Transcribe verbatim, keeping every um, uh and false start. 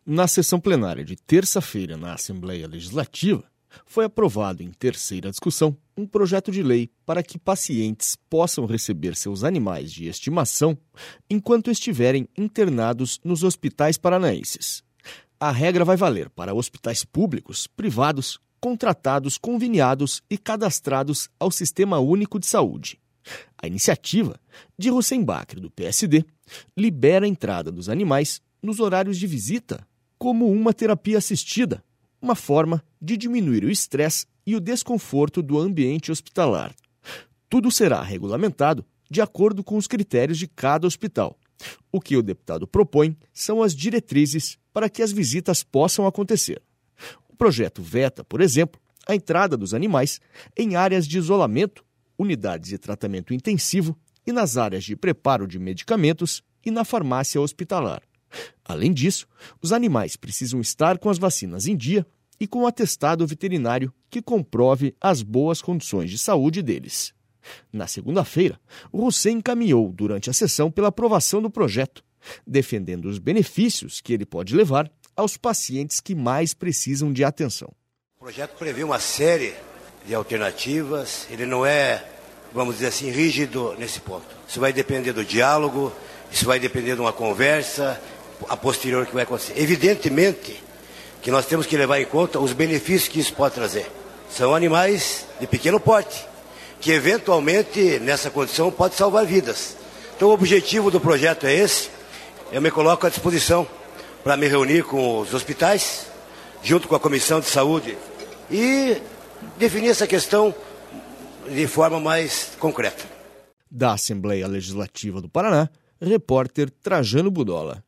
Na sessão plenária de terça-feira na Assembleia Legislativa, foi aprovado em terceira discussão um projeto de lei para que pacientes possam receber seus animais de estimação enquanto estiverem internados nos hospitais paranaenses. A regra vai valer para hospitais públicos, privados, contratados, conveniados e cadastrados ao Sistema Único de Saúde. A iniciativa, de Hussein Bacri, do P S D, libera a entrada dos animais nos horários de visita como uma terapia assistida, uma forma de diminuir o estresse e o desconforto do ambiente hospitalar. Tudo será regulamentado de acordo com os critérios de cada hospital. O que o deputado propõe são as diretrizes para que as visitas possam acontecer. O projeto veta, por exemplo, a entrada dos animais em áreas de isolamento, unidades de tratamento intensivo e nas áreas de preparo de medicamentos e na farmácia hospitalar. Além disso, os animais precisam estar com as vacinas em dia e com o atestado veterinário que comprove as boas condições de saúde deles. Na segunda-feira, o Hussein caminhou durante a sessão pela aprovação do projeto, defendendo os benefícios que ele pode levar aos pacientes que mais precisam de atenção. O projeto prevê uma série de alternativas, ele não é, vamos dizer assim, rígido nesse ponto. Isso vai depender do diálogo, isso vai depender de uma conversa a posterior que vai acontecer. Evidentemente que nós temos que levar em conta os benefícios que isso pode trazer. São animais de pequeno porte, que eventualmente nessa condição pode salvar vidas. Então o objetivo do projeto é esse. Eu me coloco à disposição para me reunir com os hospitais, junto com a Comissão de Saúde, e definir essa questão de forma mais concreta. Da Assembleia Legislativa do Paraná, repórter Trajano Budola.